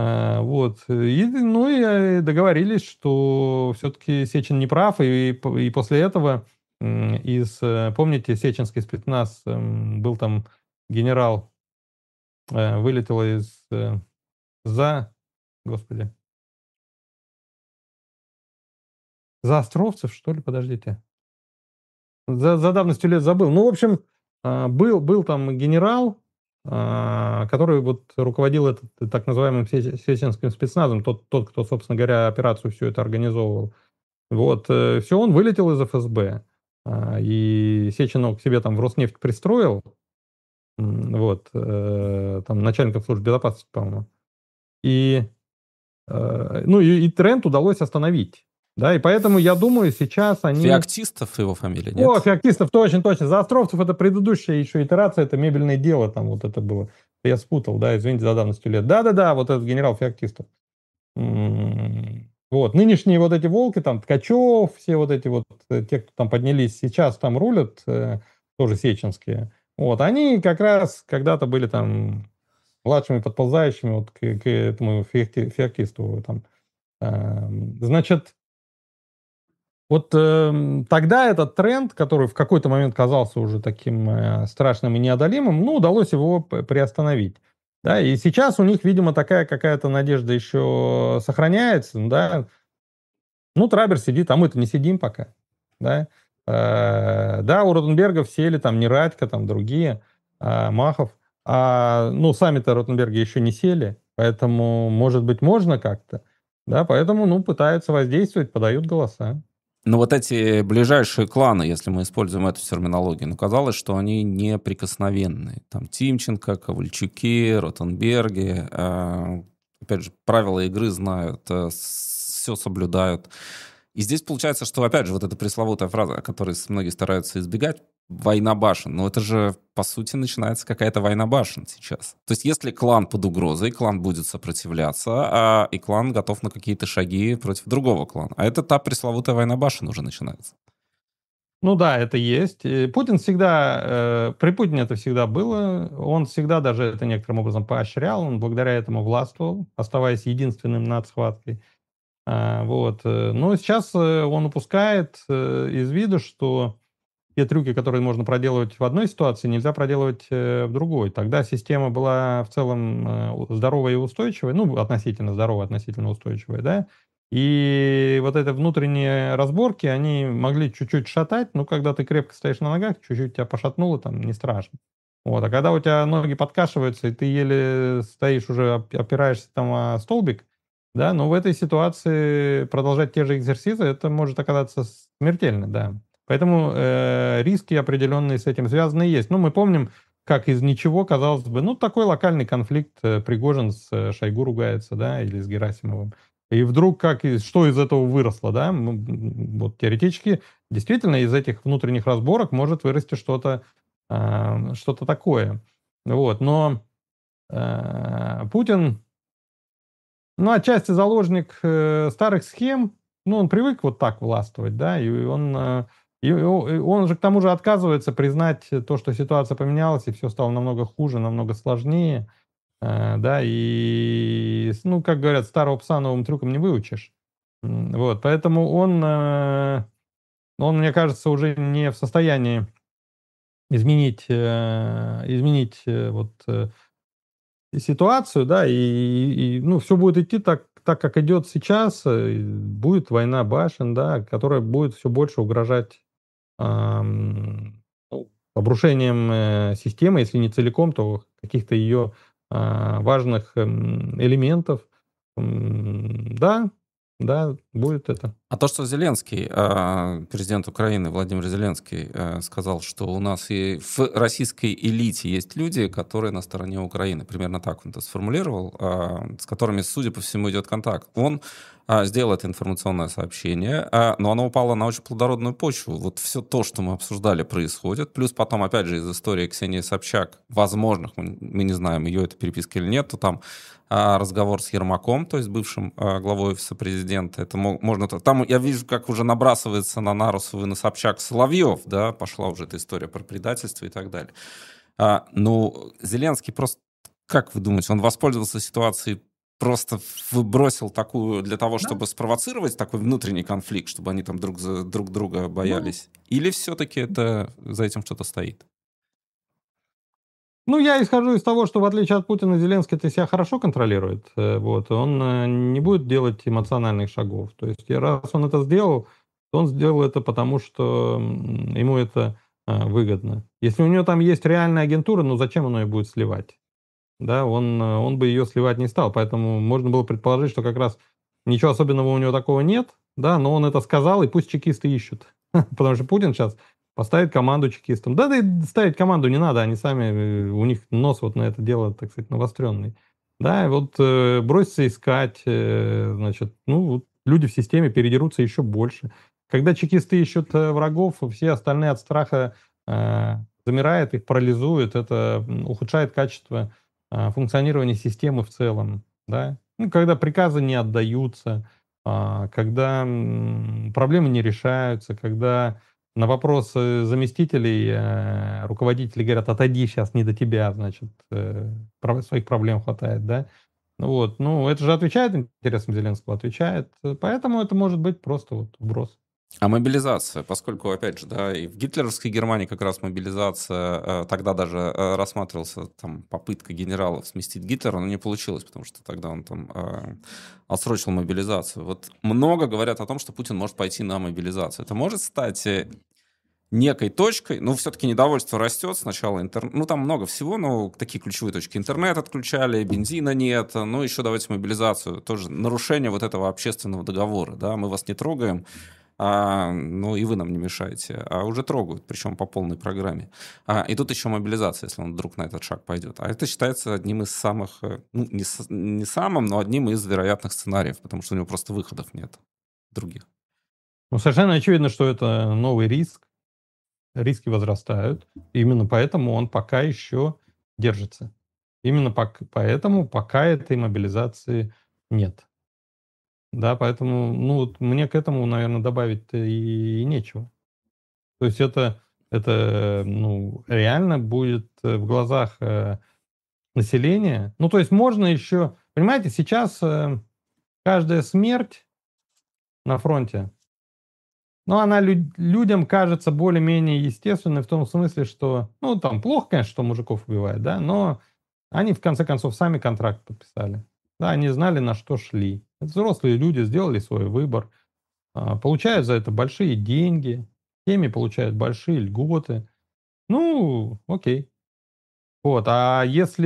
И договорились, что все-таки Сечин не прав, и после этого помните, сеченский спецназ, был там генерал, вылетел за Островцев, что ли, подождите. За давностью лет забыл. В общем, был там генерал, который руководил так называемым сеченским спецназом, тот, кто, собственно говоря, операцию всю это организовывал. Все, он вылетел из ФСБ. И Сеченов к себе там в Роснефть пристроил, там начальником службы безопасности, по-моему. И тренд удалось остановить. И поэтому, я думаю, сейчас они... Феоктистов его фамилия, нет? Феоктистов, точно. За Островцев это предыдущая еще итерация, это мебельное дело, там это было. Я спутал, извините, за давностью лет. Да, этот генерал Феоктистов. Нынешние эти волки, там, Ткачев, все те, кто там поднялись, сейчас там рулят, тоже сеченские, они как раз когда-то были там младшими подползающими к этому феоктисту. Тогда этот тренд, который в какой-то момент казался уже таким страшным и неодолимым, удалось его приостановить. И сейчас у них, видимо, такая какая-то надежда еще сохраняется. Трабер сидит, а мы-то не сидим пока. У Ротенбергов сели там не Радько, там другие, Махов. Сами-то Ротенберги еще не сели, поэтому, может быть, можно как-то. Да, поэтому, ну, пытаются воздействовать, подают голоса. Но вот эти ближайшие кланы, если мы используем эту терминологию, ну, казалось, что они неприкосновенные. Там Тимченко, Ковальчуки, Ротенберги. Опять же, правила игры знают, все соблюдают. И здесь получается, что, опять же, вот эта пресловутая фраза, о которой многие стараются избегать, война башен. Но это же, по сути, начинается какая-то война башен сейчас. То есть если клан под угрозой, клан будет сопротивляться, и клан готов на какие-то шаги против другого клана. А это та пресловутая война башен уже начинается. Ну да, это есть. Путин всегда, при Путине это всегда было. Он всегда даже это некоторым образом поощрял. Он благодаря этому властвовал, оставаясь единственным над схваткой. Вот. Но сейчас он упускает из виду, что те трюки, которые можно проделывать в одной ситуации, нельзя проделывать в другой. Тогда система была в целом здоровая и устойчивая, ну, относительно здоровая, относительно устойчивая, да. И вот это внутренние разборки, они могли чуть-чуть шатать, но когда ты крепко стоишь на ногах, чуть-чуть тебя пошатнуло, там, не страшно. Вот. А когда у тебя ноги подкашиваются, и ты еле стоишь уже, опираешься там о столбик, да, но в этой ситуации продолжать те же экзерсисы, это может оказаться смертельно, да. Поэтому риски определенные с этим связаны есть. Ну, мы помним, как из ничего, казалось бы, ну, такой локальный конфликт, Пригожин с Шойгу ругается, да, или с Герасимовым. И вдруг что из этого выросло, да? Вот теоретически, действительно, из этих внутренних разборок может вырасти что-то такое. Вот, но Путин, ну, отчасти заложник старых схем, ну, он привык вот так властвовать, да, и он же к тому же отказывается признать то, что ситуация поменялась, и все стало намного хуже, намного сложнее, да, и, ну, как говорят, старого пса новым трюком не выучишь. Вот, поэтому он, мне кажется, уже не в состоянии изменить ситуацию, да, ну, все будет идти так, как идет сейчас. Будет война башен, да, которая будет все больше угрожать ну, обрушением системы, если не целиком, то каких-то ее важных элементов. Да, да, будет это. А то, что Зеленский, президент Украины Владимир Зеленский, сказал, что у нас и в российской элите есть люди, которые на стороне Украины, примерно так он это сформулировал, с которыми, судя по всему, идет контакт. Он сделал это информационное сообщение, но оно упало на очень плодородную почву. Вот все то, что мы обсуждали, происходит. Плюс потом, опять же, из истории Ксении Собчак, возможных, мы не знаем, ее это переписка или нет, то там разговор с Ермаком, то есть бывшим главой офиса президента. Это можно... Там я вижу, как уже набрасывается на Нарусову и на Собчак Соловьев, да, пошла уже эта история про предательство и так далее. Ну, Зеленский просто, как вы думаете, он воспользовался ситуацией, просто выбросил такую для того, чтобы спровоцировать такой внутренний конфликт, чтобы они там друг друга боялись? Или все-таки это за этим что-то стоит? Ну, я исхожу из того, что в отличие от Путина, Зеленский-то себя хорошо контролирует. Вот, он не будет делать эмоциональных шагов. То есть, раз он это сделал, то он сделал это потому, что ему это выгодно. Если у него там есть реальная агентура, ну зачем он ее будет сливать? Да, он бы ее сливать не стал. Поэтому можно было предположить, что как раз ничего особенного у него такого нет, да, но он это сказал, и пусть чекисты ищут. Потому что Путин сейчас поставит команду чекистам. Да, и ставить команду не надо, они сами, у них нос вот на это дело, так сказать, навостренный. Да, и вот бросится искать, значит, ну, вот люди в системе передерутся еще больше. Когда чекисты ищут врагов, все остальные от страха замирают, их парализует, это ухудшает качество функционирования системы в целом. Да? Ну, когда приказы не отдаются, когда проблемы не решаются, когда на вопросы заместителей руководители говорят: отойди, сейчас не до тебя, значит, своих проблем хватает, да. Вот. Ну, это же отвечает интересам Зеленского, отвечает. Поэтому это может быть просто вот вброс. А мобилизация, поскольку, опять же, да, и в гитлеровской Германии как раз мобилизация, тогда даже рассматривался там попытка генералов сместить Гитлера, но не получилось, потому что тогда он там отсрочил мобилизацию. Вот много говорят о том, что Путин может пойти на мобилизацию. Это может стать некой точкой, но все-таки недовольство растет. Сначала ну, там много всего, но такие ключевые точки. Интернет отключали, бензина нет, ну, еще давайте мобилизацию. Тоже нарушение вот этого общественного договора, да, мы вас не трогаем, ну, и вы нам не мешаете, а уже трогают, причем по полной программе. И тут еще мобилизация, если он вдруг на этот шаг пойдет. А это считается одним из самых, ну, не самым, но одним из вероятных сценариев, потому что у него просто выходов нет других. Ну, совершенно очевидно, что это новый риск. Риски возрастают. Именно поэтому он пока еще держится. Именно поэтому пока этой мобилизации нет. Да, поэтому, ну, вот мне к этому, наверное, добавить и нечего. То есть это ну, реально будет в глазах населения. Ну, то есть можно еще... Понимаете, сейчас каждая смерть на фронте, ну, она людям кажется более-менее естественной в том смысле, что... Ну, там плохо, конечно, что мужиков убивают, да, но они, в конце концов, сами контракт подписали. Да, они знали, на что шли. Это взрослые люди сделали свой выбор. Получают за это большие деньги, семьи получают большие льготы. Ну, окей. Вот. А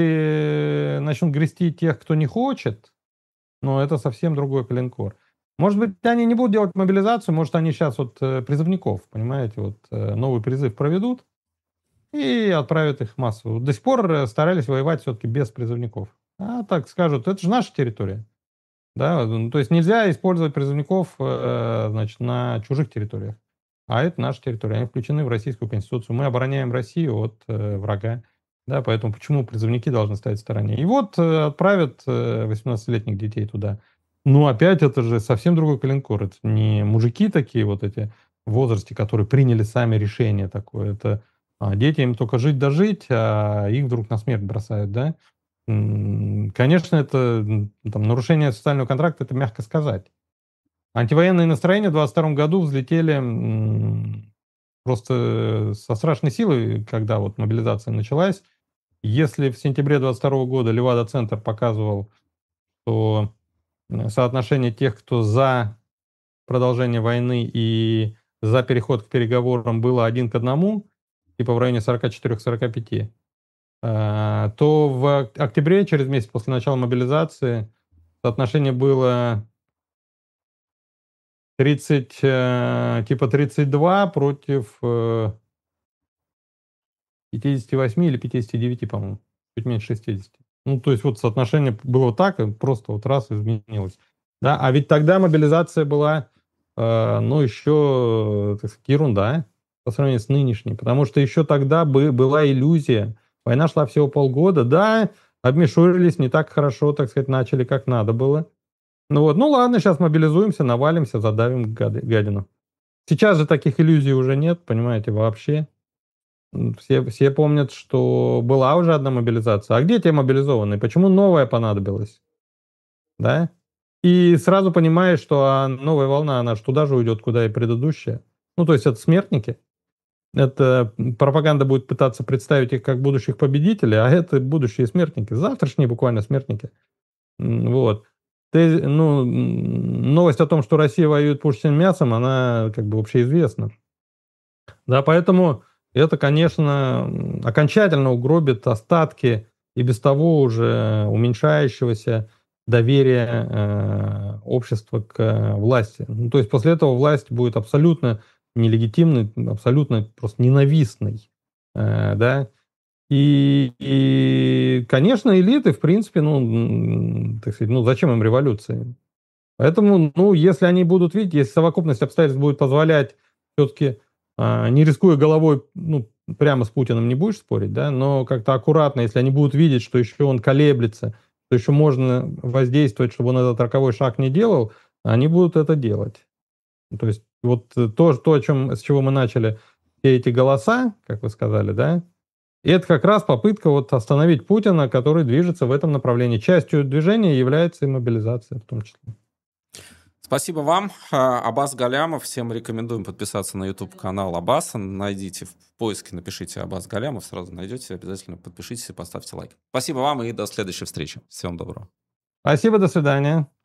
если начнут грести тех, кто не хочет, ну, это совсем другой коленкор. Может быть, они не будут делать мобилизацию, может, они сейчас вот призывников, понимаете, вот новый призыв проведут и отправят их массово. До сих пор старались воевать все-таки без призывников. А так скажут, это же наша территория. Да, ну, то есть нельзя использовать призывников, значит, на чужих территориях. А это наша территория. Они включены в Российскую Конституцию. Мы обороняем Россию от врага. Да, поэтому почему призывники должны стоять в стороне? И вот отправят 18-летних детей туда. Ну, опять это же совсем другой коленкор. Это не мужики такие вот эти в возрасте, которые приняли сами решение такое. Это дети, им только жить да жить, а их вдруг на смерть бросают, да? Конечно, это там, нарушение социального контракта, это мягко сказать. Антивоенные настроения в 2022 году взлетели просто со страшной силой, когда вот мобилизация началась. Если в сентябре 2022 года Левада-центр показывал, что соотношение тех, кто за продолжение войны и за переход к переговорам было 1 к 1, типа в районе 44-45, то в октябре, через месяц после начала мобилизации, соотношение было типа 32 против 58 или 59, по-моему. Чуть меньше 60. Ну, то есть вот соотношение было так, и просто вот раз изменилось. Да, а ведь тогда мобилизация была, ну, еще, так сказать, ерунда по сравнению с нынешней. Потому что еще тогда была иллюзия. Война шла всего полгода. Да, обмешурились, не так хорошо, так сказать, начали, как надо было. Ну вот, ну ладно, сейчас мобилизуемся, навалимся, задавим гадину. Сейчас же таких иллюзий уже нет, понимаете, вообще. Все помнят, что была уже одна мобилизация. А где те мобилизованные? Почему новая понадобилась? Да? И сразу понимаешь, что новая волна, она же туда же уйдет, куда и предыдущая. Ну, то есть это смертники. Это пропаганда будет пытаться представить их как будущих победителей, а это будущие смертники. Завтрашние буквально смертники. Вот. Новость о том, что Россия воюет пушечным мясом, она как бы общеизвестна. Да, поэтому это, конечно, окончательно угробит остатки и без того уже уменьшающегося доверия общества к власти. Ну, то есть после этого власть будет абсолютно нелегитимной, абсолютно просто ненавистной. Да? Конечно, элиты, в принципе, так сказать, зачем им революции? Поэтому, если они будут видеть, если совокупность обстоятельств будет позволять все-таки, не рискуя головой, прямо с Путиным не будешь спорить, да, но как-то аккуратно, если они будут видеть, что еще он колеблется, что еще можно воздействовать, чтобы он этот роковой шаг не делал, они будут это делать. То есть вот то, с чего мы начали, все эти голоса, как вы сказали, да, и это как раз попытка вот остановить Путина, который движется в этом направлении. Частью движения является и мобилизация в том числе. Спасибо вам. Аббас Галямов. Всем рекомендуем подписаться на YouTube-канал Аббаса. Найдите в поиске, напишите Аббас Галямов, сразу найдете. Обязательно подпишитесь и поставьте лайк. Спасибо вам и до следующей встречи. Всем доброго. Спасибо, до свидания.